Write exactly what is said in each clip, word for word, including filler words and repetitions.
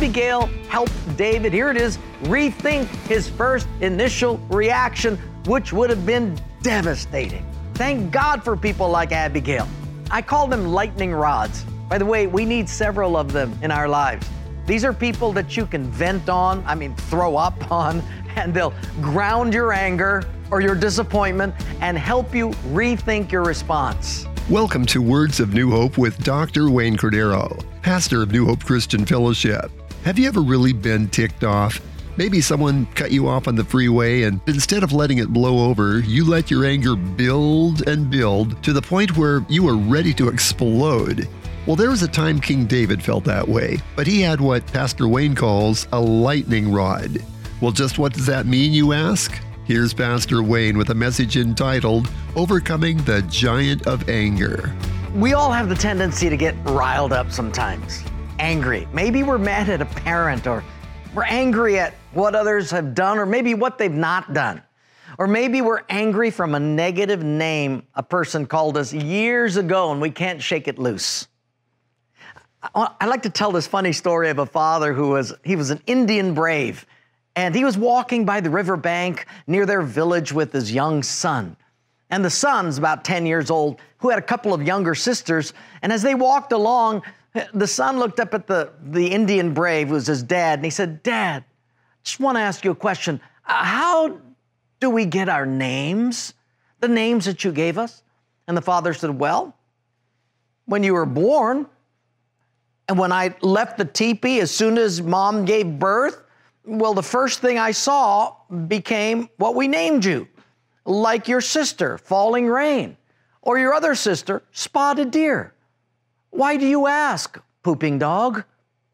Abigail helped David, here it is, rethink his first initial reaction, which would have been devastating. Thank God for people like Abigail. I call them lightning rods. By the way, we need several of them in our lives. These are people that you can vent on, I mean, throw up on, and they'll ground your anger or your disappointment and help you rethink your response. Welcome to Words of New Hope with Doctor Wayne Cordero, pastor of New Hope Christian Fellowship. Have you ever really been ticked off? Maybe someone cut you off on the freeway, and instead of letting it blow over, you let your anger build and build to the point where you were ready to explode. Well, there was a time King David felt that way, but he had what Pastor Wayne calls a lightning rod. Well, just what does that mean, you ask? Here's Pastor Wayne with a message entitled, Overcoming the Giant of Anger. We all have the tendency to get riled up sometimes, angry. Maybe we're mad at a parent, or we're angry at what others have done, or maybe what they've not done. Or maybe we're angry from a negative name a person called us years ago and we can't shake it loose. I like to tell this funny story of a father who was, he was an Indian brave. And he was walking by the riverbank near their village with his young son. And the son's about ten years old, who had a couple of younger sisters. And as they walked along, the son looked up at the, the Indian brave, who was his dad, and he said, "Dad, just want to ask you a question. How do we get our names, the names that you gave us?" And the father said, "Well, when you were born, and when I left the teepee as soon as mom gave birth, well, the first thing I saw became what we named you, like your sister, Falling Rain, or your other sister, Spotted Deer. Why do you ask, Pooping Dog?"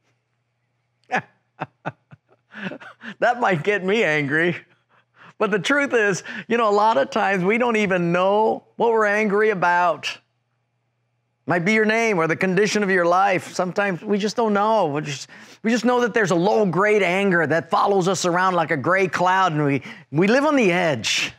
That might get me angry. But the truth is, you know, a lot of times we don't even know what we're angry about. Might be your name or the condition of your life. Sometimes we just don't know. We just, we just know that there's a low-grade anger that follows us around like a gray cloud, and we, we live on the edge.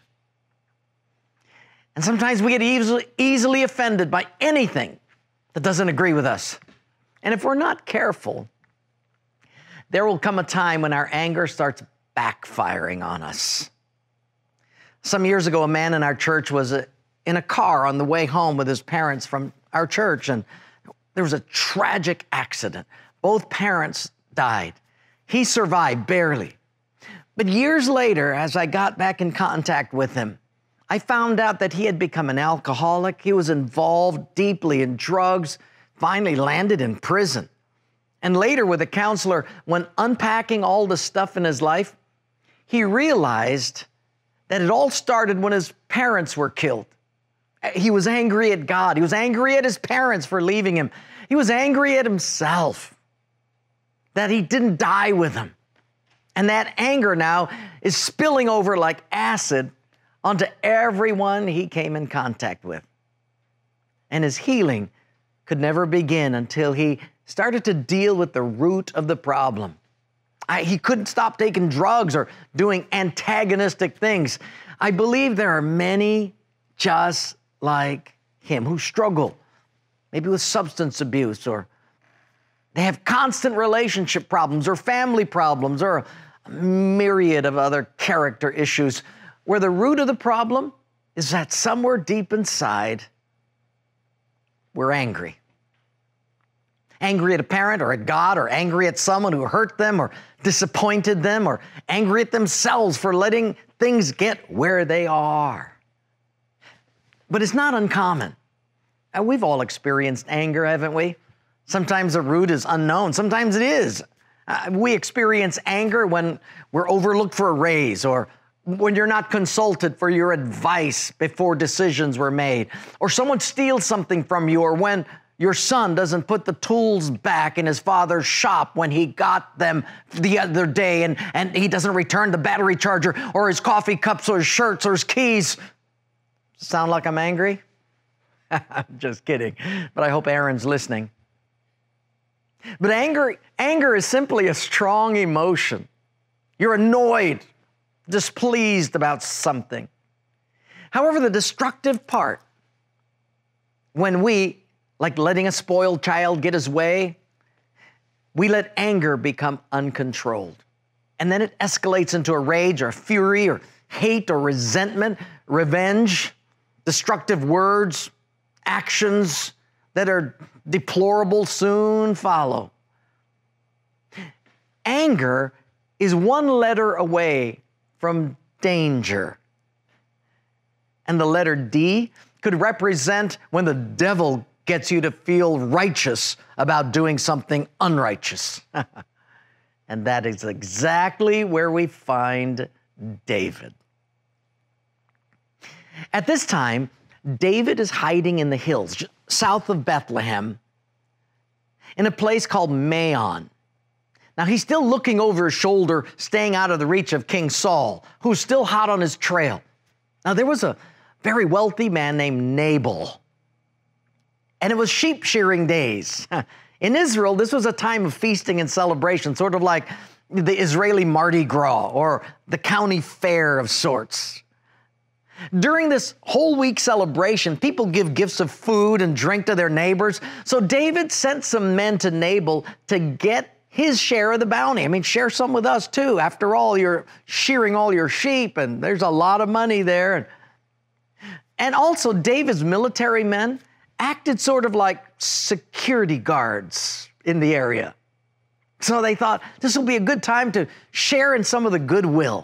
And sometimes we get easily, easily offended by anything that doesn't agree with us. And if we're not careful, there will come a time when our anger starts backfiring on us. Some years ago, a man in our church was in a car on the way home with his parents from our church, and there was a tragic accident. Both parents died. He survived, barely. But years later, as I got back in contact with him, I found out that he had become an alcoholic. He was involved deeply in drugs, finally landed in prison. And later, with a counselor, when unpacking all the stuff in his life, he realized that it all started when his parents were killed. He was angry at God. He was angry at his parents for leaving him. He was angry at himself that he didn't die with them. And that anger now is spilling over like acid onto everyone he came in contact with. And his healing could never begin until he started to deal with the root of the problem. I, he couldn't stop taking drugs or doing antagonistic things. I believe there are many just like him who struggle maybe with substance abuse, or they have constant relationship problems or family problems or a myriad of other character issues, where the root of the problem is that somewhere deep inside, we're angry. Angry at a parent or at God, or angry at someone who hurt them or disappointed them, or angry at themselves for letting things get where they are. But it's not uncommon. Uh, we've all experienced anger, haven't we? Sometimes the root is unknown. Sometimes it is. Uh, we experience anger when we're overlooked for a raise, or when you're not consulted for your advice before decisions were made, or someone steals something from you, or when your son doesn't put the tools back in his father's shop when he got them the other day, and, and he doesn't return the battery charger, or his coffee cups, or his shirts, or his keys. Sound like I'm angry? I'm just kidding, but I hope Aaron's listening. But anger, anger is simply a strong emotion. You're annoyed, displeased about something. However, the destructive part, when we, like letting a spoiled child get his way, we let anger become uncontrolled. And then it escalates into a rage or fury or hate or resentment, revenge, destructive words, actions that are deplorable soon follow. Anger is one letter away from danger. And the letter D could represent when the devil gets you to feel righteous about doing something unrighteous. And that is exactly where we find David. At this time, David is hiding in the hills south of Bethlehem in a place called Maon. Now, he's still looking over his shoulder, staying out of the reach of King Saul, who's still hot on his trail. Now, there was a very wealthy man named Nabal, and it was sheep shearing days. In Israel, this was a time of feasting and celebration, sort of like the Israeli Mardi Gras or the county fair of sorts. During this whole week celebration, people give gifts of food and drink to their neighbors. So David sent some men to Nabal to get his share of the bounty. I mean, share some with us too. After all, you're shearing all your sheep and there's a lot of money there. And also David's military men acted sort of like security guards in the area. So they thought this will be a good time to share in some of the goodwill.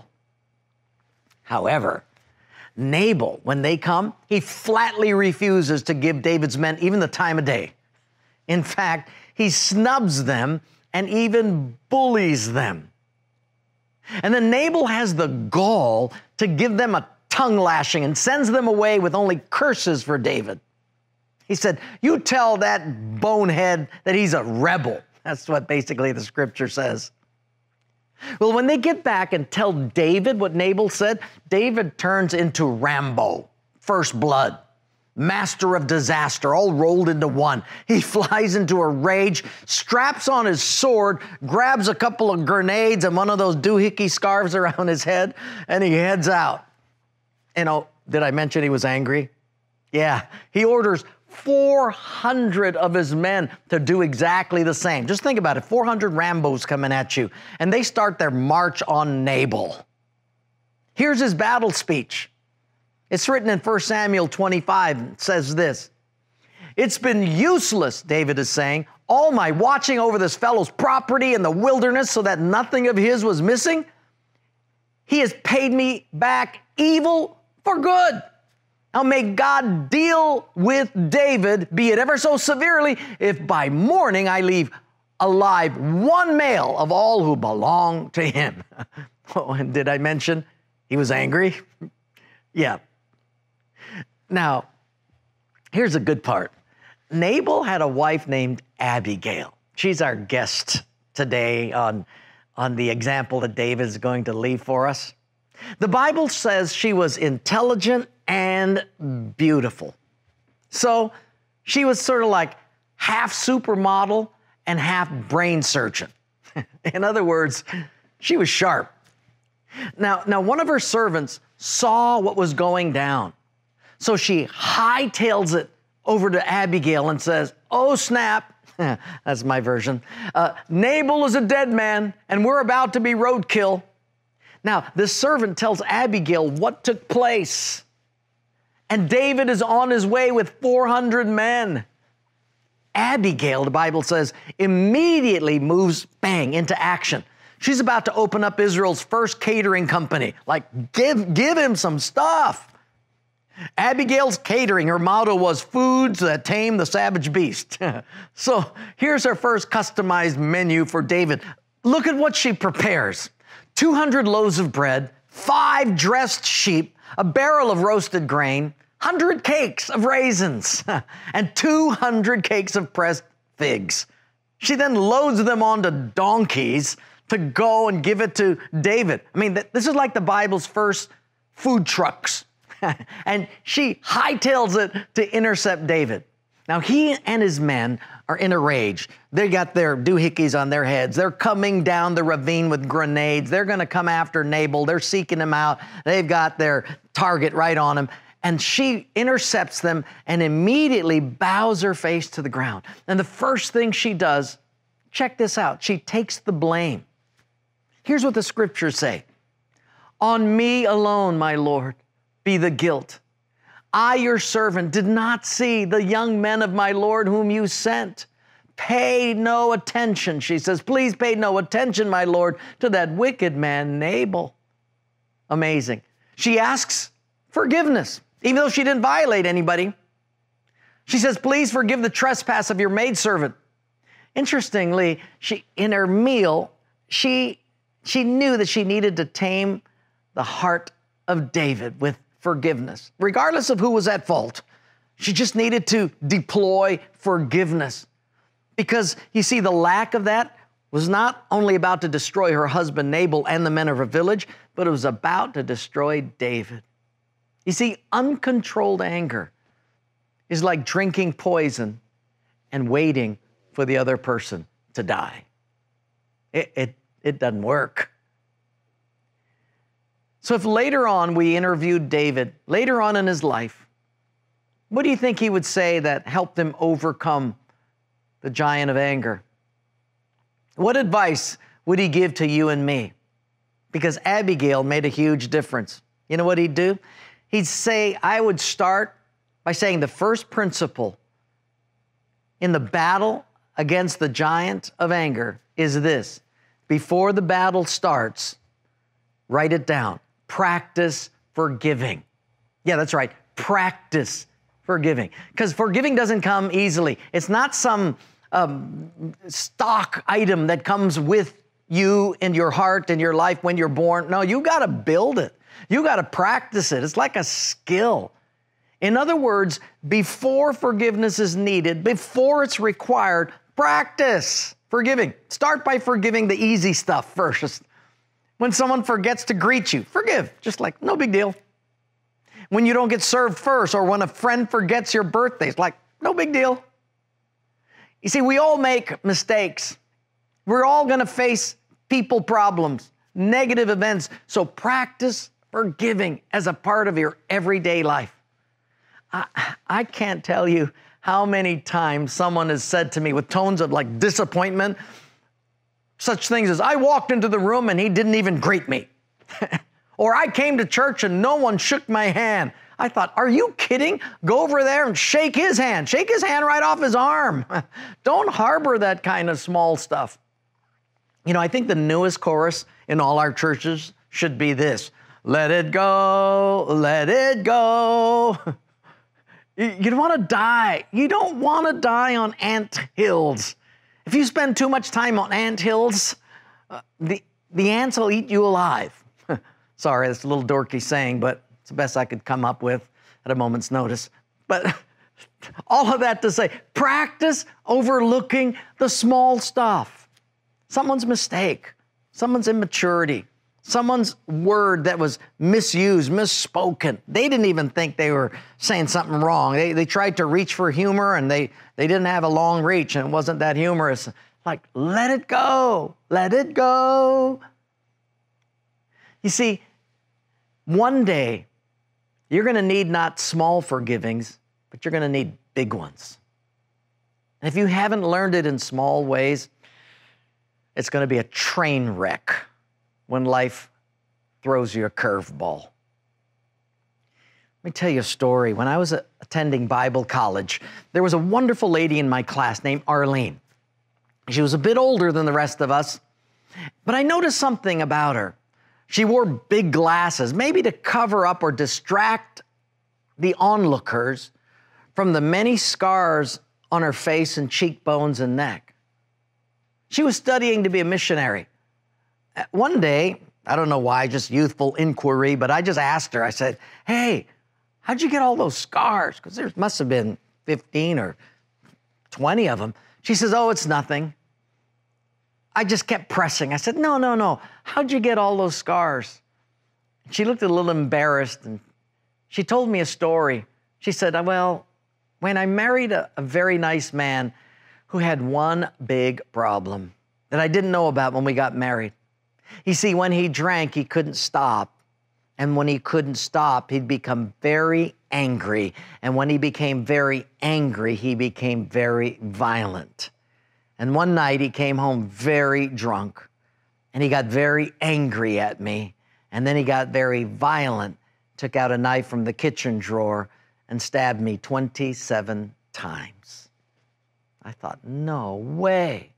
However, Nabal, when they come, he flatly refuses to give David's men even the time of day. In fact, he snubs them and even bullies them. And then Nabal has the gall to give them a tongue lashing and sends them away with only curses for David. He said, "You tell that bonehead that he's a rebel." That's what basically the scripture says. Well, when they get back and tell David what Nabal said, David turns into Rambo, first blood, master of disaster, all rolled into one. He flies into a rage, straps on his sword, grabs a couple of grenades and one of those doohickey scarves around his head, and he heads out. You know, did I mention he was angry? Yeah, he orders four hundred of his men to do exactly the same. Just think about it, four hundred Rambos coming at you, and they start their march on Nabal. Here's his battle speech. It's written in First Samuel twenty-five. It says this: "It's been useless," David is saying, "all my watching over this fellow's property in the wilderness so that nothing of his was missing. He has paid me back evil for good. Now may God deal with David, be it ever so severely, if by morning I leave alive one male of all who belong to him." Oh, and did I mention he was angry? Yeah. Now, here's a good part. Nabal had a wife named Abigail. She's our guest today on, on the example that David is going to leave for us. The Bible says she was intelligent and beautiful. So she was sort of like half supermodel and half brain surgeon. In other words, she was sharp. Now, now one of her servants saw what was going down. So she hightails it over to Abigail and says, "Oh, snap." That's my version. Uh, "Nabal is a dead man and we're about to be roadkill." Now, this servant tells Abigail what took place. And David is on his way with four hundred men. Abigail, the Bible says, immediately moves, bang, into action. She's about to open up Israel's first catering company. Like, give, give him some stuff. Abigail's catering, her motto was foods that tame the savage beast. So here's her first customized menu for David. Look at what she prepares. two hundred loaves of bread, five dressed sheep, a barrel of roasted grain, one hundred cakes of raisins, and two hundred cakes of pressed figs. She then loads them onto donkeys to go and give it to David. I mean, this is like the Bible's first food trucks. And she hightails it to intercept David. Now, he and his men are in a rage. They got their doohickeys on their heads. They're coming down the ravine with grenades. They're going to come after Nabal. They're seeking him out. They've got their target right on him. And she intercepts them and immediately bows her face to the ground. And the first thing she does check this out. She takes the blame. Here's what the scriptures say. On me alone, my Lord, be the guilt. I, your servant, did not see the young men of my Lord whom you sent. Pay no attention, she says. Please pay no attention, my Lord, to that wicked man, Nabal. Amazing. She asks forgiveness, even though she didn't violate anybody. She says, please forgive the trespass of your maidservant. Interestingly, she, in her meal, she, she knew that she needed to tame the heart of David with forgiveness. Regardless of who was at fault, she just needed to deploy forgiveness. Because, you see, the lack of that was not only about to destroy her husband Nabal and the men of her village, but it was about to destroy David. You see, uncontrolled anger is like drinking poison and waiting for the other person to die. It, it, it doesn't work. So if later on we interviewed David, later on in his life, what do you think he would say that helped him overcome the giant of anger? What advice would he give to you and me? Because Abigail made a huge difference. You know what he'd do? He'd say, I would start by saying the first principle in the battle against the giant of anger is this. Before the battle starts, write it down. Practice forgiving. Yeah, that's right. Practice forgiving. Because forgiving doesn't come easily. It's not some um, stock item that comes with you in your heart and your life when you're born. No, you got to build it. You got to practice it. It's like a skill. In other words, before forgiveness is needed, before it's required, practice forgiving. Start by forgiving the easy stuff first. When someone forgets to greet you, forgive. Just like, no big deal. When you don't get served first, or when a friend forgets your birthday, it's like, no big deal. You see, we all make mistakes. We're all going to face people problems, negative events. So practice forgiving as a part of your everyday life. I, I can't tell you how many times someone has said to me with tones of like disappointment, such things as, I walked into the room and he didn't even greet me. Or I came to church and no one shook my hand. I thought, are you kidding? Go over there and shake his hand. Shake his hand right off his arm. Don't harbor that kind of small stuff. You know, I think the newest chorus in all our churches should be this. Let it go, let it go. You don't want to die. You don't want to die on ant hills. If you spend too much time on ant hills, uh, the, the ants will eat you alive. Sorry, that's a little dorky saying, but it's the best I could come up with at a moment's notice. But all of that to say, practice overlooking the small stuff. Someone's mistake, someone's immaturity, someone's word that was misused, misspoken. They didn't even think they were saying something wrong. They, they tried to reach for humor and they, they didn't have a long reach and it wasn't that humorous. Like, let it go, let it go. You see, one day you're going to need not small forgivings, but you're going to need big ones. And if you haven't learned it in small ways, it's going to be a train wreck when life throws you a curveball. Let me tell you a story. When I was attending Bible college, there was a wonderful lady in my class named Arlene. She was a bit older than the rest of us, but I noticed something about her. She wore big glasses, maybe to cover up or distract the onlookers from the many scars on her face and cheekbones and neck. She was studying to be a missionary. One day, I don't know why, just youthful inquiry, but I just asked her, I said, hey, how'd you get all those scars? Because there must have been fifteen or twenty of them. She says, oh, it's nothing. I just kept pressing. I said, no, no, no. How'd you get all those scars? She looked a little embarrassed and she told me a story. She said, well, when I married a, a very nice man who had one big problem that I didn't know about when we got married. You see, when he drank, he couldn't stop. And when he couldn't stop, he'd become very angry. And when he became very angry, he became very violent. And one night he came home very drunk, and he got very angry at me. And then he got very violent, took out a knife from the kitchen drawer and stabbed me twenty-seven times. I thought, no way.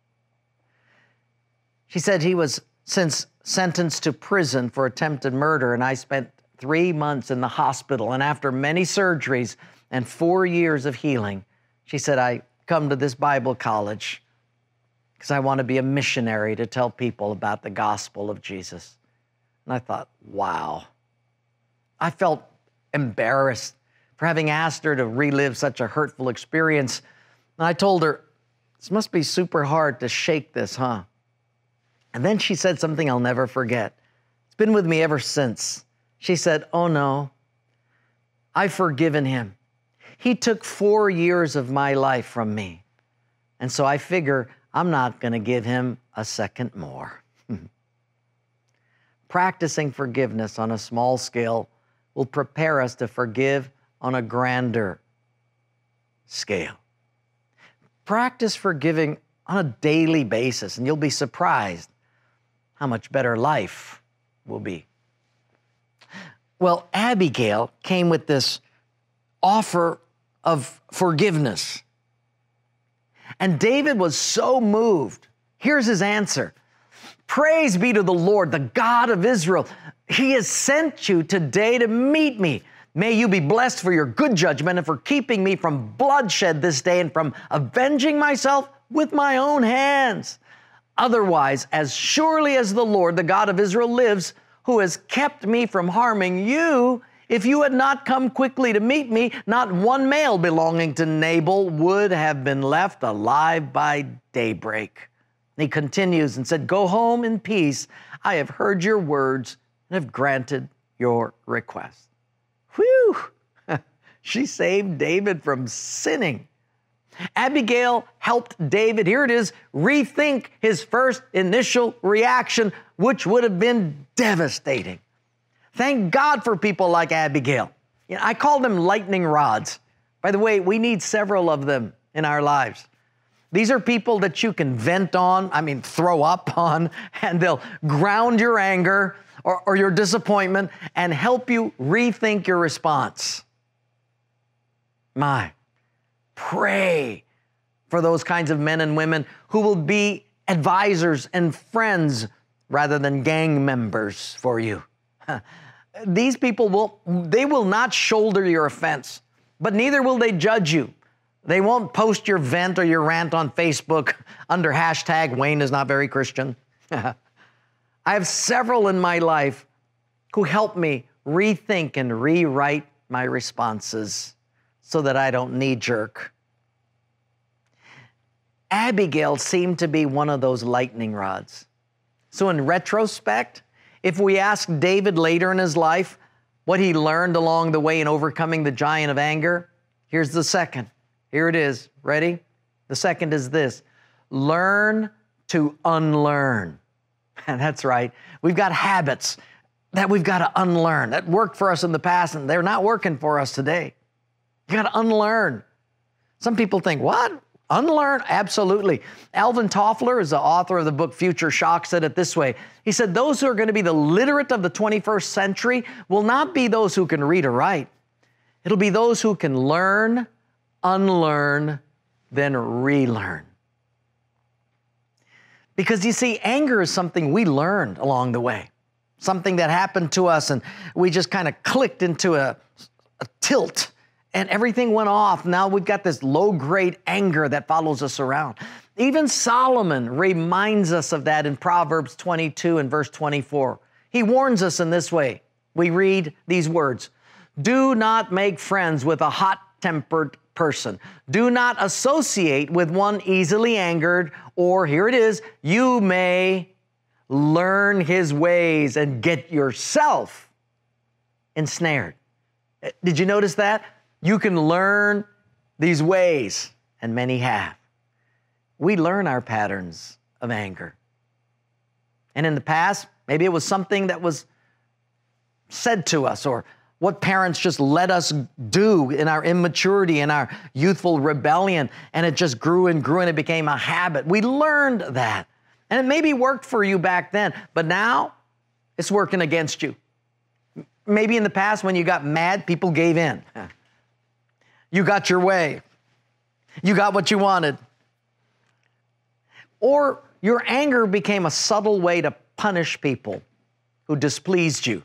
She said he was since sentenced to prison for attempted murder, and I spent three months in the hospital. And after many surgeries and four years of healing, she said, I come to this Bible college because I want to be a missionary to tell people about the gospel of Jesus. And I thought, wow. I felt embarrassed for having asked her to relive such a hurtful experience. And I told her, this must be super hard to shake this, huh? And then she said something I'll never forget. It's been with me ever since. She said, oh no, I've forgiven him. He took four years of my life from me. And so I figure I'm not going to give him a second more. Practicing forgiveness on a small scale will prepare us to forgive on a grander scale. Practice forgiving on a daily basis, and you'll be surprised how much better life will be. Well, Abigail came with this offer of forgiveness. And David was so moved. Here's his answer. Praise be to the Lord, the God of Israel. He has sent you today to meet me. May you be blessed for your good judgment and for keeping me from bloodshed this day and from avenging myself with my own hands. Otherwise, as surely as the Lord, the God of Israel, lives, who has kept me from harming you, if you had not come quickly to meet me, not one male belonging to Nabal would have been left alive by daybreak. And he continues and said, go home in peace. I have heard your words and have granted your request. Whew! She saved David from sinning. Abigail helped David, here it is, rethink his first initial reaction, which would have been devastating. Thank God for people like Abigail. You know, I call them lightning rods. By the way, we need several of them in our lives. These are people that you can vent on, I mean, throw up on, and they'll ground your anger or, or your disappointment and help you rethink your response. My, pray for those kinds of men and women who will be advisors and friends rather than gang members for you. These people will, they will not shoulder your offense, but neither will they judge you. They won't post your vent or your rant on Facebook under hashtag Wayne is not very Christian. I have several in my life who help me rethink and rewrite my responses so that I don't knee-jerk. Abigail seemed to be one of those lightning rods. So in retrospect, if we ask David later in his life what he learned along the way in overcoming the giant of anger, here's the second. Here it is. Ready? The second is this. Learn to unlearn. And that's right. We've got habits that we've got to unlearn that worked for us in the past, and they're not working for us today. You got to unlearn. Some people think, what? Unlearn? Absolutely. Alvin Toffler is the author of the book Future Shock, said it this way. He said, those who are going to be the literate of the twenty-first century will not be those who can read or write. It'll be those who can learn, unlearn, then relearn. Because you see, anger is something we learned along the way. Something that happened to us and we just kind of clicked into a, a tilt and everything went off. Now we've got this low-grade anger that follows us around. Even Solomon reminds us of that in Proverbs twenty-two and verse twenty-four. He warns us in this way. We read these words, do not make friends with a hot-tempered person. Do not associate with one easily angered, or here it is, you may learn his ways and get yourself ensnared. Did you notice that? You can learn these ways, and many have. We learn our patterns of anger. And in the past, maybe it was something that was said to us or what parents just let us do in our immaturity, in our youthful rebellion, and it just grew and grew and it became a habit. We learned that. And it maybe worked for you back then, but now it's working against you. Maybe in the past when you got mad, people gave in. You got your way. You got what you wanted. Or your anger became a subtle way to punish people who displeased you.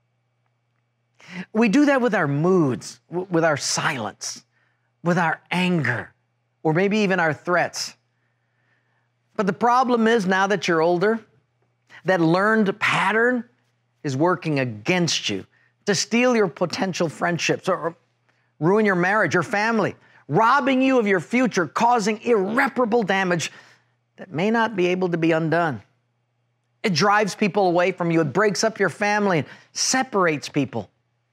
We do that with our moods, with our silence, with our anger, or maybe even our threats. But the problem is, now that you're older, that learned pattern is working against you to steal your potential friendships or ruin your marriage, your family, robbing you of your future, causing irreparable damage that may not be able to be undone. It drives people away from you. It breaks up your family and separates people.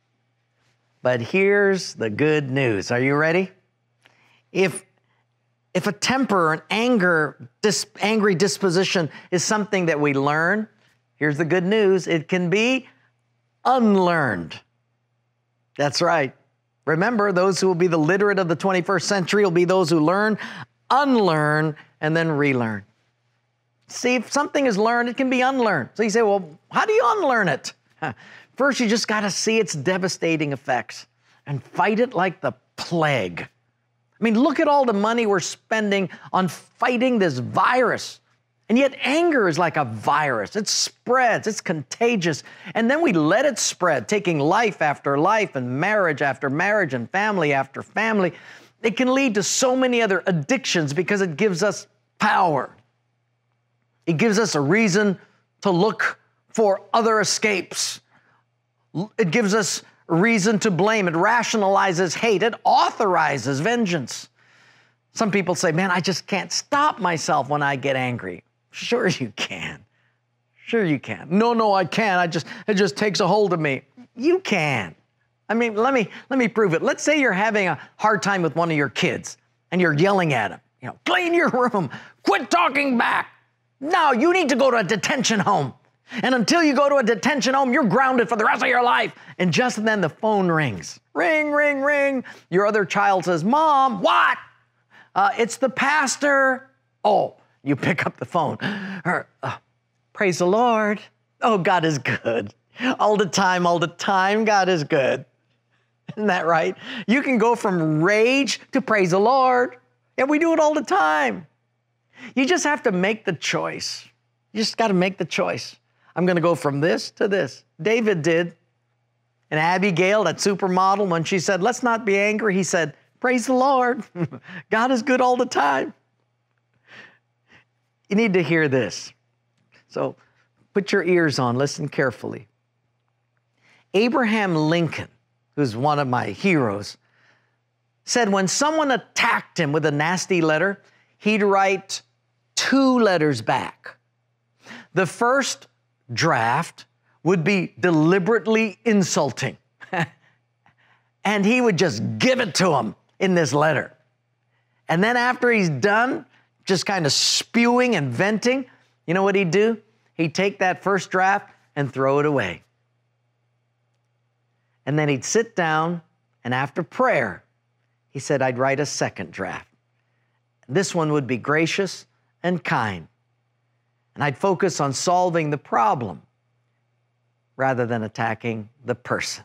But here's the good news. Are you ready? If, if a temper, an anger, dis, angry disposition is something that we learn, here's the good news. It can be unlearned. That's right. Remember, those who will be the literate of the twenty-first century will be those who learn, unlearn, and then relearn. See, if something is learned, it can be unlearned. So you say, well, how do you unlearn it? First, you just got to see its devastating effects and fight it like the plague. I mean, look at all the money we're spending on fighting this virus. And yet anger is like a virus. It spreads, it's contagious. And then we let it spread, taking life after life and marriage after marriage and family after family. It can lead to so many other addictions because it gives us power. It gives us a reason to look for other escapes. It gives us a reason to blame. It rationalizes hate. It authorizes vengeance. Some people say, man, I just can't stop myself when I get angry. Sure you can. Sure you can. No, no, I can't. I just, it just takes a hold of me. You can. I mean, let me, let me prove it. Let's say you're having a hard time with one of your kids and you're yelling at him. You know, clean your room. Quit talking back. No, you need to go to a detention home. And until you go to a detention home, you're grounded for the rest of your life. And just then the phone rings. Ring, ring, ring. Your other child says, Mom, what? Uh, it's the pastor. Oh, you pick up the phone. Or, uh, praise the Lord. Oh, God is good. All the time, all the time, God is good. Isn't that right? You can go from rage to praise the Lord. And we do it all the time. You just have to make the choice. You just got to make the choice. I'm going to go from this to this. David did. And Abigail, that supermodel, when she said, let's not be angry, he said, praise the Lord. God is good all the time. You need to hear this. So put your ears on, listen carefully. Abraham Lincoln, who's one of my heroes, said when someone attacked him with a nasty letter, he'd write two letters back. The first draft would be deliberately insulting. And he would just give it to him in this letter. And then after he's done, just kind of spewing and venting, you know what he'd do? He'd take that first draft and throw it away. And then he'd sit down, and after prayer, he said, I'd write a second draft. This one would be gracious and kind. And I'd focus on solving the problem rather than attacking the person.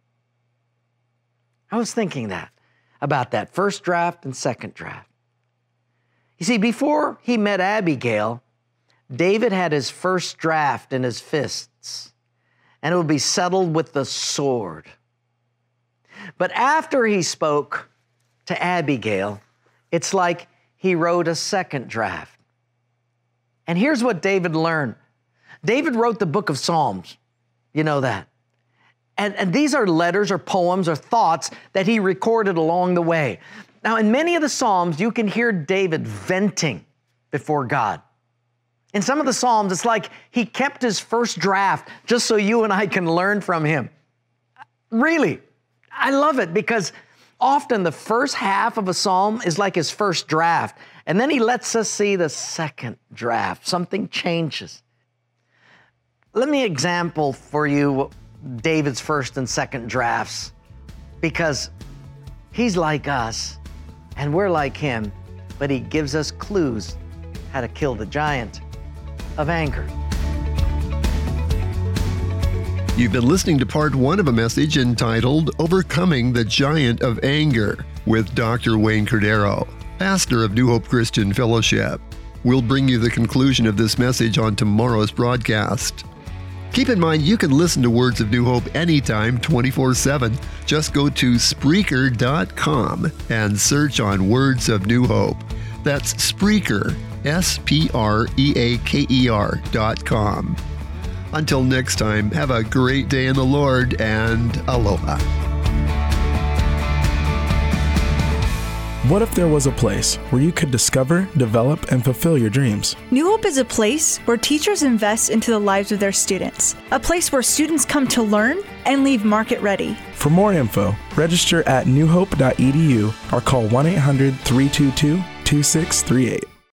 I was thinking that, about that first draft and second draft. You see, before he met Abigail, David had his first draft in his fists, and it would be settled with the sword. But after he spoke to Abigail, it's like he wrote a second draft. And here's what David learned. David wrote the book of Psalms. You know that. And, and these are letters or poems or thoughts that he recorded along the way. Now, in many of the Psalms, you can hear David venting before God. In some of the Psalms, it's like he kept his first draft just so you and I can learn from him. Really, I love it because often the first half of a Psalm is like his first draft, and then he lets us see the second draft. Something changes. Let me example for you David's first and second drafts because he's like us and we're like him, but he gives us clues how to kill the giant of anger. You've been listening to part one of a message entitled Overcoming the Giant of Anger with Doctor Wayne Cordeiro, pastor of New Hope Christian Fellowship. We'll bring you the conclusion of this message on tomorrow's broadcast. Keep in mind, you can listen to Words of New Hope anytime, twenty-four seven. Just go to Spreaker dot com and search on Words of New Hope. That's Spreaker, S P R E A K E R dot com. Until next time, have a great day in the Lord and aloha. What if there was a place where you could discover, develop, and fulfill your dreams? New Hope is a place where teachers invest into the lives of their students, a place where students come to learn and leave market ready. For more info, register at new hope dot e d u or call one eight hundred, three two two, two six three eight.